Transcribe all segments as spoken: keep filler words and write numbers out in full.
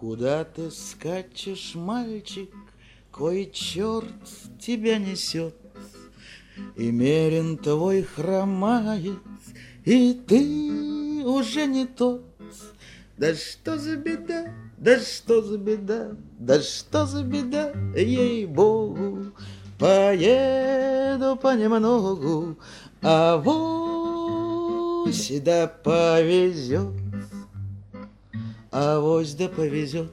Куда ты скачешь, мальчик, кой черт тебя несет? И мерин твой хромает, и ты уже не тот. Да что за беда, да что за беда, да что за беда, ей-богу. Поеду понемногу, а вось да повезет, авось да повезет.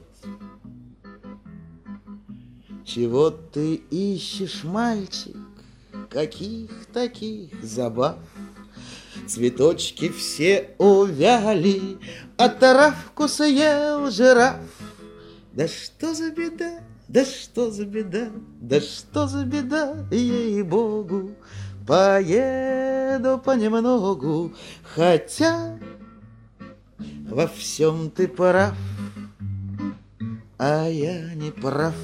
Чего ты ищешь, мальчик, каких таких забав? Цветочки все увяли, а травку съел жираф. Да что за беда, да что за беда, да что за беда, ей-богу. Поеду понемногу, хотя во всем ты прав, а я не прав.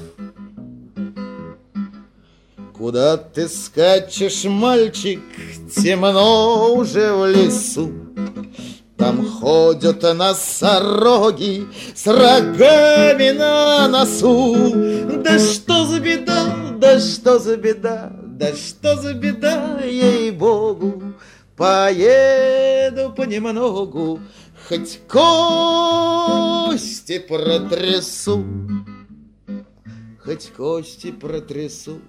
Куда ты скачешь, мальчик, темно уже в лесу. Там ходят носороги с рогами на носу. Да что за беда, да что за беда, да что за беда, ей-богу. Поеду понемногу, хоть кости протрясу, хоть кости протрясу.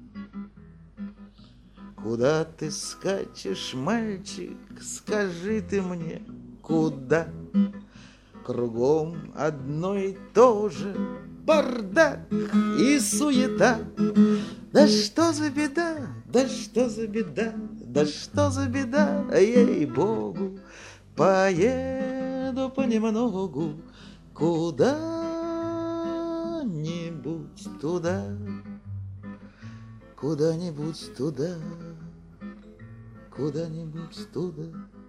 Куда ты скачешь, мальчик, скажи ты мне, куда? Кругом одно и то же, бардак и суета. Да что за беда, да что за беда, да что за беда, ей-богу. Поеду понемногу куда-нибудь туда, куда-нибудь туда, куда-нибудь туда.